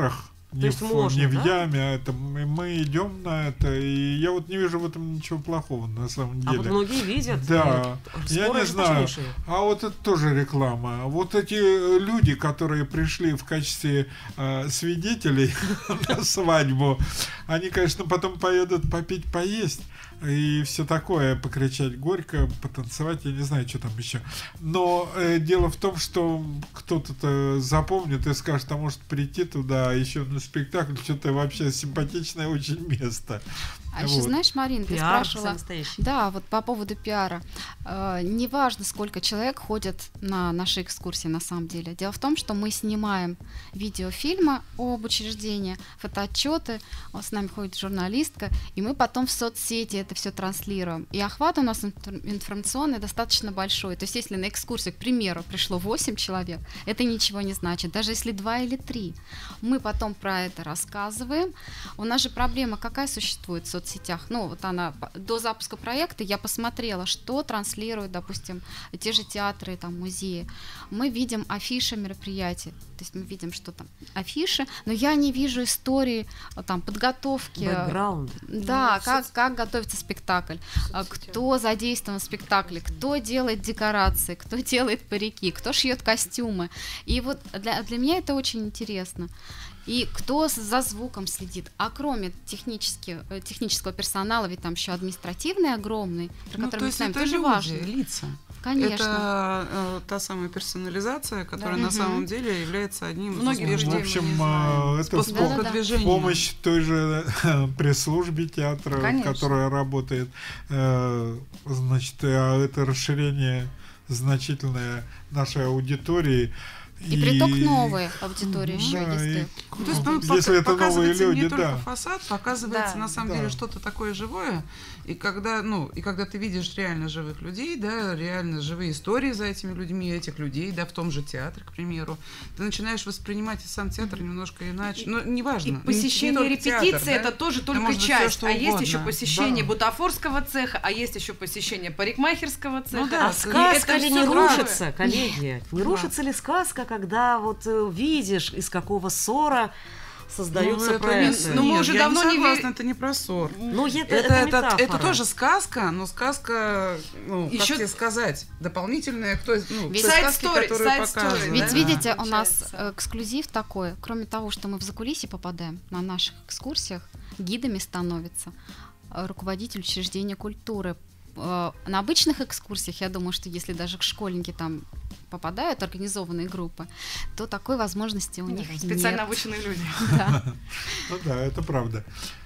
не есть в, можно, не в да? яме, а это мы идем на это, и я вот не вижу в этом ничего плохого на самом А деле. вот многие видят. Да, я споры не же знаю. точнейшие. А вот это тоже реклама. Вот эти люди, которые пришли в качестве свидетелей на свадьбу, они, конечно, потом поедут попить, поесть и все такое, покричать горько, потанцевать, я не знаю, что там еще. Но дело в том, что кто-то запомнит и скажет, а может прийти туда еще на спектакль, что-то вообще симпатичное очень место. А еще знаешь, Марин, ты Пиар спрашивала, настоящий. да, вот по поводу пиара. Неважно, сколько человек ходит на наши экскурсии на самом деле. Дело в том, что мы снимаем видеофильмы об учреждении, фотоотчеты, с нами ходит журналистка, и мы потом в соцсети это все транслируем. И охват у нас информационный достаточно большой. То есть если на экскурсию, к примеру, пришло 8 человек, это ничего не значит. Даже если 2 или 3. Мы потом про это рассказываем. У нас же проблема какая существует в соцсетях? Ну, вот она до запуска проекта я посмотрела, что транслируют, допустим, те же театры, там, музеи. Мы видим афиши мероприятий, то есть мы видим, что там афиши, но я не вижу истории там подготовки. Бэкграунд. Да, как готовится спектакль, кто задействован в спектакле, кто делает декорации, кто делает парики, кто шьет костюмы. И вот для меня это очень интересно. И кто за звуком следит. А кроме технического персонала, ведь там еще административный огромный, про который мы знаем, тоже важно. Лица. Конечно. Это та самая персонализация, которая на самом деле является одним из успешных, В общем, это способов продвижения. помощь той же пресс-службе театра, Конечно. которая работает. Значит, это расширение значительное нашей аудитории. И приток новой аудитории еще да, есть. То есть если это новые показывается люди, не только да. фасад, показывается Да. на самом Да. деле что-то такое живое. И когда ты видишь реально живых людей, да, реально живые истории за этими людьми, этих людей, да, в том же театре, к примеру, ты начинаешь воспринимать и сам театр немножко иначе. Но неважно. И посещение репетиции театр, да? это тоже только может быть часть. всё, что А есть угодно. еще посещение Да. бутафорского цеха, а есть еще посещение парикмахерского цеха. Ну да, А И сказка это ли всё не другое. рушится, коллеги? Не рушится ли сказка, когда вот видишь, из какого ссора создаются это проекты? Ну, мы нет, уже я давно не согласна, ве- это не про ссор. Ну, это Это метафора. тоже сказка, но сказка, как Ещё- тебе сказать, дополнительная к той, Ведь той side сказке, story, которую side story, показывают. Ведь да. видите, у нас Получается. эксклюзив такой, кроме того, что мы в закулисье попадаем, на наших экскурсиях гидами становится руководитель учреждения культуры. На обычных экскурсиях, я думаю, что если даже школьники там попадают, организованные группы, то такой возможности у них Специально нет. обученные люди. Да. Ну да, это правда.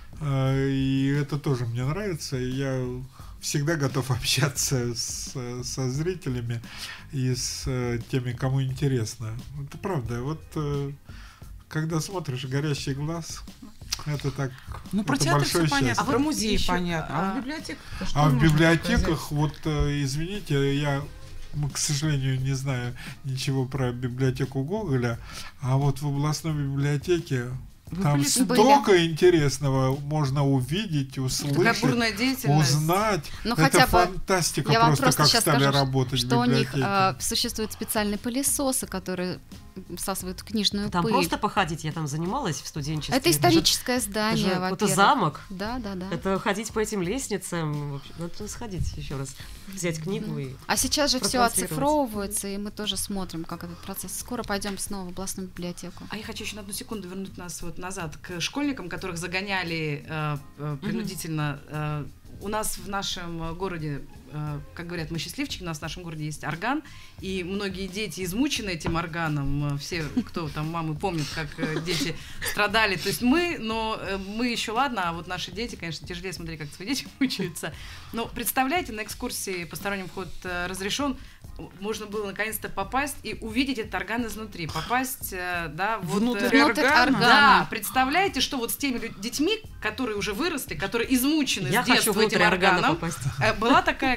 И это тоже мне нравится. И я всегда готов общаться со зрителями и с теми, кому интересно. Это правда. Вот когда смотришь «Горящий глаз», это так. Ну, про это театр большое все понятно, счастье. про музей ещё, понятно. А в библиотеках что А в можно библиотеках, вот, извините, к сожалению, не знаю ничего про библиотеку Гоголя, а вот в областной библиотеке Вы там были там? столько интересного можно увидеть, Такая услышать, бурная деятельность. узнать. Ну, Это хотя бы фантастика я вам просто, просто как сейчас стали скажу, работать что у в них библиотеке. существуют специальные пылесосы, которые всасывают книжную Там пыль. просто походить, я там занималась в студенчестве. Это историческое здание, Это во-первых. замок. Да. Это ходить по этим лестницам. Надо сходить еще раз. Взять книгу и... А сейчас же все Протранслировать. оцифровывается, и мы тоже смотрим, как этот процесс. Скоро пойдем снова в областную библиотеку. А я хочу еще на одну секунду вернуть нас вот назад к школьникам, которых загоняли принудительно. У нас в нашем городе, как говорят, мы счастливчики, у нас в нашем городе есть орган, и многие дети измучены этим органом. Все, кто там, мамы помнят, как дети страдали. То есть мы еще ладно, а вот наши дети, конечно, тяжелее смотреть, как свои дети мучаются. Но представляете, на экскурсии «Посторонним вход разрешен», можно было наконец-то попасть и увидеть этот орган изнутри, попасть, да, вот, Внутрь Внутрь органа? да, представляете, что вот с теми детьми, которые уже выросли, которые измучены Я с хочу детства внутрь этим органа органом, попасть. была такая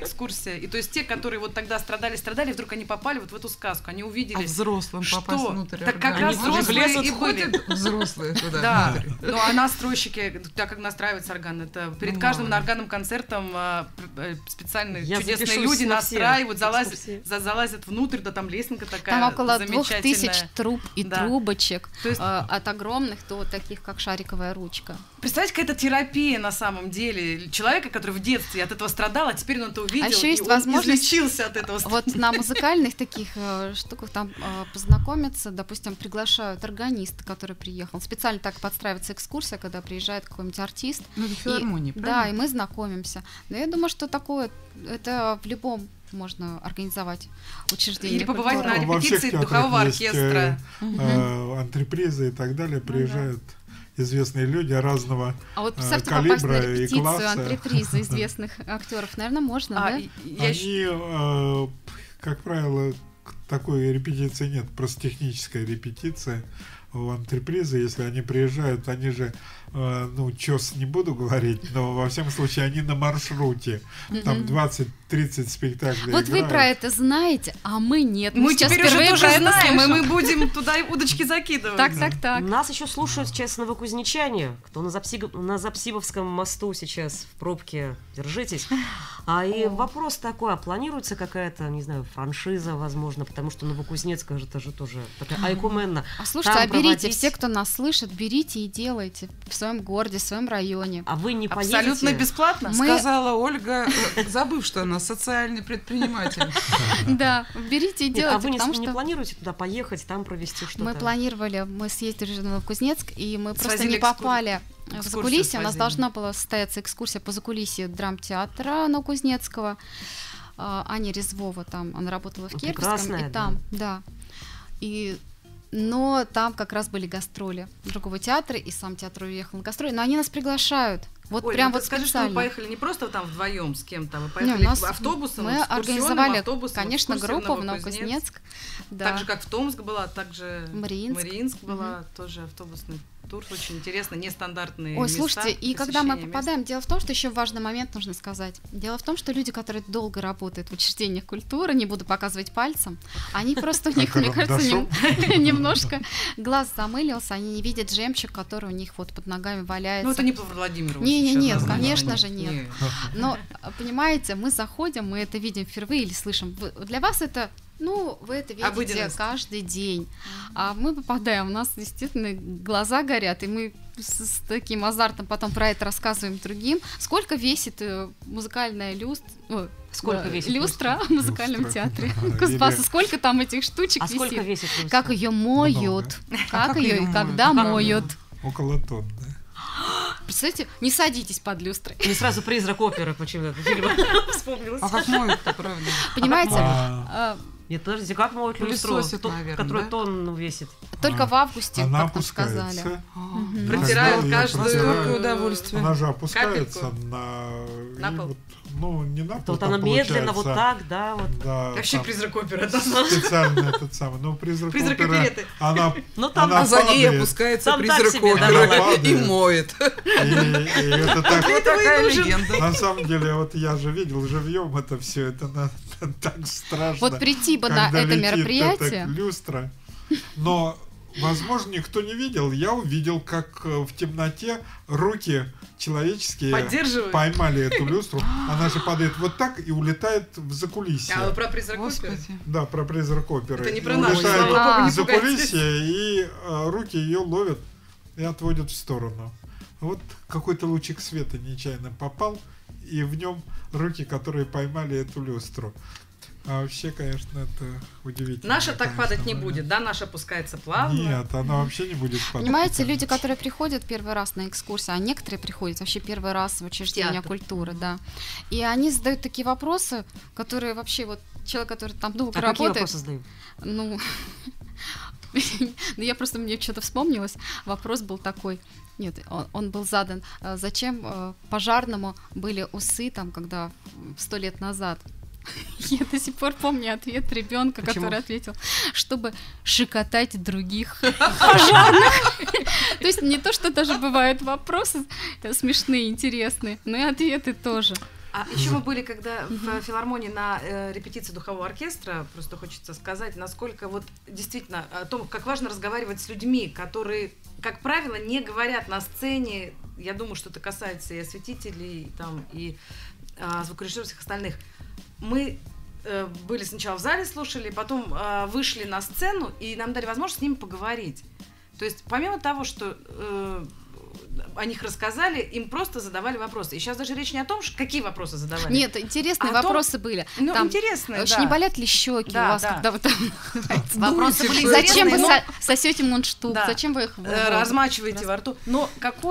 экскурсия. И то есть те, которые вот тогда страдали, вдруг они попали вот в эту сказку, они увидели. А взрослым что? попасть внутрь Так как раз органа. взрослые Влезут, и были. ходят взрослые туда. Да, внутрь. ну а настройщики, так как настраивается орган, это перед Ну, каждым мало. органным концертом специальные Я чудесные запишусь люди на все настраивают, экскурсии. залазят внутрь, да там лесенка такая Там около замечательная. 2000 труб и Да. трубочек, То есть- от огромных до таких, как шариковая ручка. Представляете, какая-то терапия на самом деле человека, который в детстве от этого страдал, а теперь он это увидел, еще и есть он возможность излечился от этого. Вот на музыкальных таких штуках там познакомиться, допустим, приглашают органиста, который приехал. Специально так подстраивается экскурсия, когда приезжает какой-нибудь артист. Ну, это филармония, Да, правильно? и мы знакомимся. Но я думаю, что такое, это в любом можно организовать учреждение. Или побывать культуры. на Во всех репетиции театрах духового есть, оркестра. антрепризы и так далее, приезжают известные люди разного А вот представьте, попасть на калибра и репетицию класса. антрепризы известных актеров, наверное, можно, да? Я ещё- Они, как правило, такой репетиции нет, просто техническая репетиция. У антрепризы, если они приезжают, они же, ну, чёс не буду говорить, но во всяком случае они на маршруте. Там 20-30 спектаклей Вот вы играют. про это знаете, а мы нет. Мы сейчас теперь уже впервые тоже про это знаем, и слышим. мы будем туда и удочки закидывать. Так. Нас еще слушают сейчас новокузнечане, кто на Запсибовском мосту сейчас в пробке, держитесь. И вопрос такой, а планируется какая-то, не знаю, франшиза, возможно, потому что Новокузнецк, это же тоже такая айкуменна. А слушайте, Там берите, проводить- все, кто нас слышит, берите и делайте в своем городе, в своем районе. А вы не поедете? Абсолютно бесплатно. Мы- Сказала Ольга, забыв, что она социальный предприниматель. Да, берите и Нет, а делайте, вы не, потому не что планируете туда поехать, там провести что-то? мы планировали, мы съездили в Новокузнецк, и мы просто Свозили не попали в экскурсию закулисье. У нас свозили. должна была состояться экскурсия по закулисью драмтеатра Новокузнецкого. Аня Резвова там, она работала в Ну, Керченском, прекрасная, и там, да. Но там как раз были гастроли другого театра, и сам театр уехал на гастроли, но они нас приглашают. Вот Оль, прям ну ты вот скажи, что мы специально. поехали не просто там вдвоем с кем-то, мы Не, поехали у нас автобусом, мы экскурсионным организовали, автобусом, конечно, экскурсию группу в Новокузнецк. Да. Так же, как в Томск была, так же Мариинск. была, тоже автобусный тур. Очень интересно, нестандартные Ой, места слушайте, и когда мы посещения попадаем, дело в том, что еще важный момент нужно сказать. Дело в том, что люди, которые долго работают в учреждениях культуры, не буду показывать пальцем, они просто у них, мне кажется, немножко глаз замылился, они не видят жемчуг, который у них вот под ногами валяется. Ну, это не по Владимиру. Нет, конечно же нет. Но, понимаете, мы заходим, мы это видим впервые или слышим. Для вас это, ну, вы это видите Обыденность. каждый день. А мы попадаем, у нас, естественно, глаза горят, и мы с таким азартом потом про это рассказываем другим. Сколько весит музыкальная люстра? Сколько весит люстра в музыкальном Люстра. театре? Ага, Спаса, или- сколько там этих штучек А сколько висит? весит люстра? Как ее моют? Как как ее её и когда моют? моют? Около тонны. Представляете, не садитесь под люстрой. Мне сразу «Призрак оперы» почему-то фильм вспомнилось. А как моют-то, правда? Понимаете? А, Нет, подождите, как моют люстру, Пылесосят, наверное, которая да? тонну весит? Только в августе, она как нам сказали. опускается. Протирают Когда её каждую протирают, Какое удовольствие. Она же опускается капельку. на На пол. вот, ну, не на То пол, вот она там медленно вот получается, так, да, вот. Да, Вообще там призрак оперы. специально этот самый. Ну, призрак Призрак оперы, опереты. она, Ну, там она А за ней падает, опускается Там так призрак себе, да, оперы падает. и моет. и это так, Такая легенда. на самом деле, вот я же видел живьем это все, это так страшно. Вот прийти бы на когда это летит мероприятие. эта люстра. Но, возможно, никто не видел. Я увидел, как в темноте руки человеческие Поддерживают. поймали эту люстру. Она же падает вот так и улетает в закулисье. А вы про призрак оперы? Господи. Да, про призрак оперы. Это не И про нашу, улетает слава богу, не в закулисье, пугайтесь. и руки ее ловят и отводят в сторону. Вот какой-то лучик света нечаянно попал, и в нем руки, которые поймали эту люстру. А вообще, конечно, это удивительно. Наша так конечно, падать не момент. будет, да? Наша опускается плавно. Нет, она вообще не будет падать. Понимаете, люди, которые приходят первый раз на экскурсию, а некоторые приходят вообще первый раз в учреждение Театр. культуры, да. И они задают такие вопросы, которые вообще вот человек, который там долго А какие работает, вопросы задают? ну, я просто, мне что-то вспомнилось, вопрос был такой, нет, он был задан, зачем пожарному были усы там, когда 100 лет назад? Я до сих пор помню ответ ребенка, Почему? который ответил, чтобы шикотать других пожарных. То есть не то, что даже бывают вопросы смешные, интересные, но и ответы тоже. А еще мы были, когда в филармонии на репетиции духового оркестра, просто хочется сказать, насколько вот действительно о том, как важно разговаривать с людьми, которые, как правило, не говорят на сцене. Я думаю, что это касается и осветителей, там, и звукорежиссеров, всех остальных. Мы были сначала в зале, слушали, потом вышли на сцену, и нам дали возможность с ними поговорить. То есть, помимо того, что о них рассказали, им просто задавали вопросы. И сейчас даже речь не о том, какие вопросы задавали. Нет, интересные вопросы были. Ну, там, интересные, уж не болят ли щеки у вас, когда вы там... Вопросы были Зачем вы интересные, сосете мундштук? Да. Зачем вы их размачиваете во рту? Но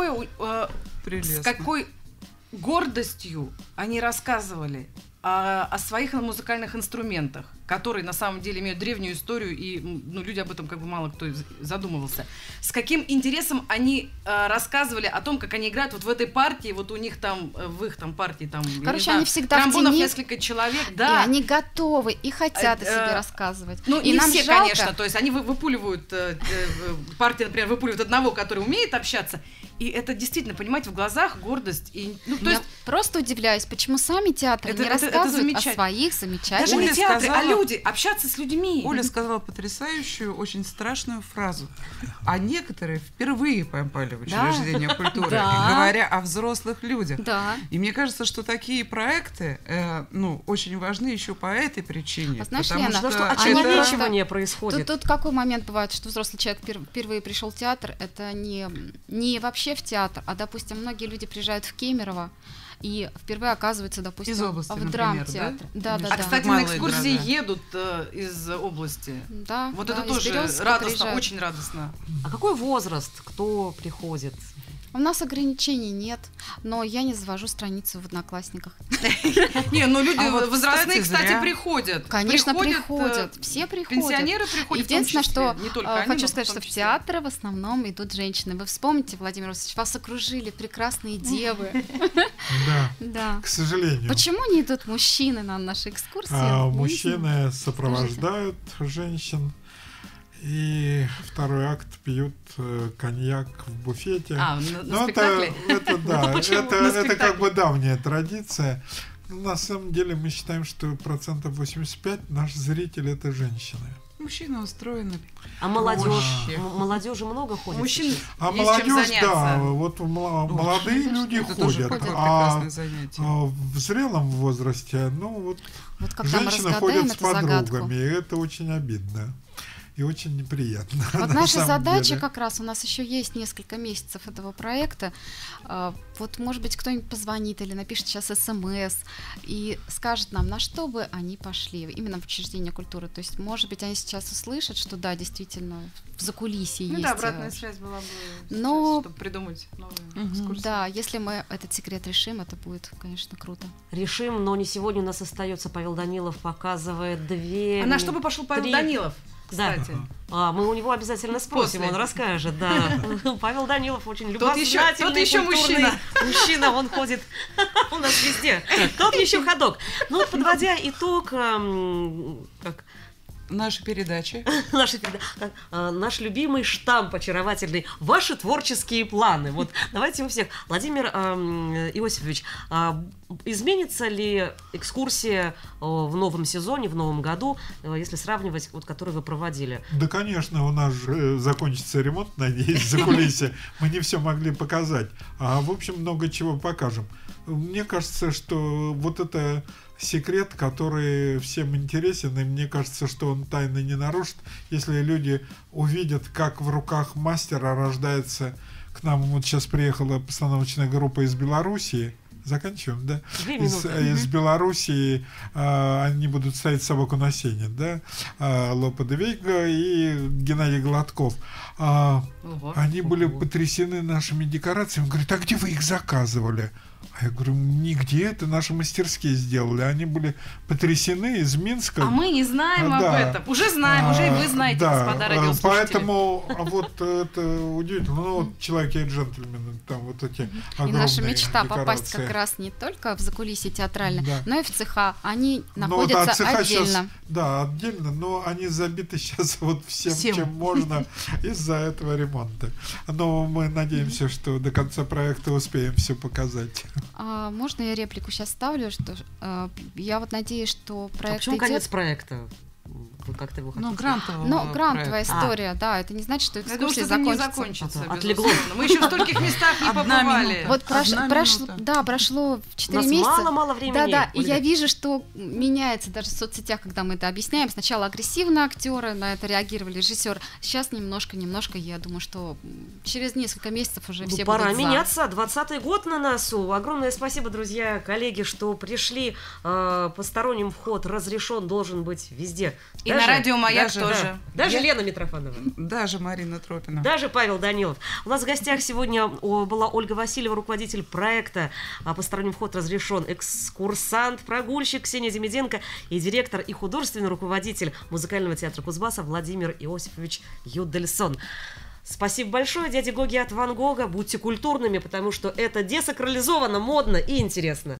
с какой гордостью они рассказывали о своих музыкальных инструментах, которые на самом деле имеют древнюю историю, и люди об этом как бы мало кто задумывался. С каким интересом они рассказывали о том, как они играют вот в этой партии, вот у них там, в их там партии, там, короче, они всегда тромбонов в тени, несколько человек, да. И они готовы и хотят о себе рассказывать. Ну, и не нам все, жалко... конечно, то есть они выпуливают, партия, например, выпуливает одного, который умеет общаться, и это действительно, понимаете, в глазах гордость. И, то есть, просто удивляюсь, почему сами театры не рассказывают о своих замечательных... Даже не театры, а люди, общаться с людьми. Оля сказала потрясающую, очень страшную фразу. А некоторые впервые попали в учреждение культуры, говоря о взрослых людях. Да. И мне кажется, что такие проекты очень важны еще по этой причине. А знаешь, Лена, что очеловечивание происходит. Тут какой момент бывает, что взрослый человек впервые пришел в театр, это не вообще в театр, а, допустим, многие люди приезжают в Кемерово и впервые оказываются, допустим, из области, в например, драмтеатре. Да? А, кстати, на экскурсии едут из области. Да, вот это тоже радостно, очень радостно. А какой возраст, кто приходит? У нас ограничений нет, но я не завожу страницу в Одноклассниках. Не, ну люди возрастные, кстати, приходят. Конечно, приходят. Все приходят. Пенсионеры приходят. Единственное, что хочу сказать, что в театры в основном идут женщины. Вы вспомните, Владимир Васильевич, вас окружили прекрасные девы. Да, к сожалению. Почему не идут мужчины на наши экскурсии? Мужчины сопровождают женщин. И второй акт пьют коньяк в буфете. На спектакле? Это как бы давняя традиция. На самом деле мы считаем, что 85% наш зритель это женщины. Мужчины устроены. А молодежи много ходит? Мужчин а молодежь, да, вот молодые люди ходят. А в зрелом возрасте, женщины ходят с подругами. И это очень обидно. И очень неприятно. Вот наша задача как раз, у нас еще есть несколько месяцев этого проекта. Вот, может быть, кто-нибудь позвонит или напишет сейчас СМС и скажет нам, на что бы они пошли, именно в учреждение культуры. То есть, может быть, они сейчас услышат, что да, действительно, в закулисье есть. Да, обратная связь была бы, чтобы придумать новые экскурсии. Да, если мы этот секрет решим, это будет, конечно, круто. Решим, но не сегодня у нас остается. Павел Данилов показывает 2... А на что бы пошел Павел Данилов? Кстати. Да. Мы у него обязательно спросим, он расскажет, да. Павел Данилов очень любознательный, тот еще мужчина, он ходит у нас везде. Тот еще ходок. Ну вот, подводя итог, нашей передачи. Наш любимый штамп очаровательный. Ваши творческие планы. Вот давайте у всех. Владимир Иосифович, изменится ли экскурсия в новом сезоне, в новом году, если сравнивать, который вы проводили? Да, конечно, у нас же закончится ремонт, надеюсь, за кулисье. Мы не все могли показать. А в общем, много чего покажем. Мне кажется, что вот это секрет, который всем интересен, и мне кажется, что он тайны не нарушит, если люди увидят, как в руках мастера рождается. К нам вот сейчас приехала постановочная группа из Белоруссии. Заканчиваем, да? Из Белоруссии они будут ставить «Собаку на сене», да? Лопа де Вейга и Геннадий Гладков. Они были потрясены нашими декорациями. Говорят, а где вы их заказывали? А я говорю, нигде, это наши мастерские сделали. Они были потрясены из Минска. А мы не знаем об этом. Уже знаем, уже и вы знаете, господа радиослушатели. Поэтому вот это удивительно. Ну вот «Человек и джентльмены», там вот эти огромные. И наша мечта декорации. Попасть как раз не только в закулисье театральное, но и в цеха. Они находятся отдельно. Да, отдельно, но они забиты сейчас вот всем, чем можно из-за этого ремонта. Но мы надеемся, что до конца проекта успеем все показать. Можно я реплику сейчас ставлю? Что, я вот надеюсь, что проект почему идет... конец проекта? Вы как-то его хотите? Грантового Ну, грантовая проекта. история, да, это не значит, что Я думаю, экскурсия что это не закончится. закончится. Отлегло. безусловно. Мы еще в стольких местах не Одна побывали. минута. Вот Одна минута. прошло У 4 нас месяца. мало-мало времени. Да, и Ольга. я вижу, что меняется даже в соцсетях, когда мы это объясняем. Сначала агрессивно актеры на это реагировали, режиссер. Сейчас немножко, я думаю, что через несколько месяцев уже все Пора будут за. меняться. 20-й год на носу. Огромное спасибо, друзья, коллеги, что пришли. Посторонним вход разрешен, должен быть везде. И на радио «Маяк» даже, тоже. Даже Я- Лена Митрофанова. Даже Марина Тропина. Даже Павел Данилов. У нас в гостях сегодня была Ольга Васильева, руководитель проекта «Посторонний вход разрешен», экскурсант, прогульщик Ксения Демиденко и директор и художественный руководитель музыкального театра Кузбасса Владимир Иосифович Юдельсон. Спасибо большое, дядя Гоги от Ван Гога. Будьте культурными, потому что это десакрализовано, модно и интересно.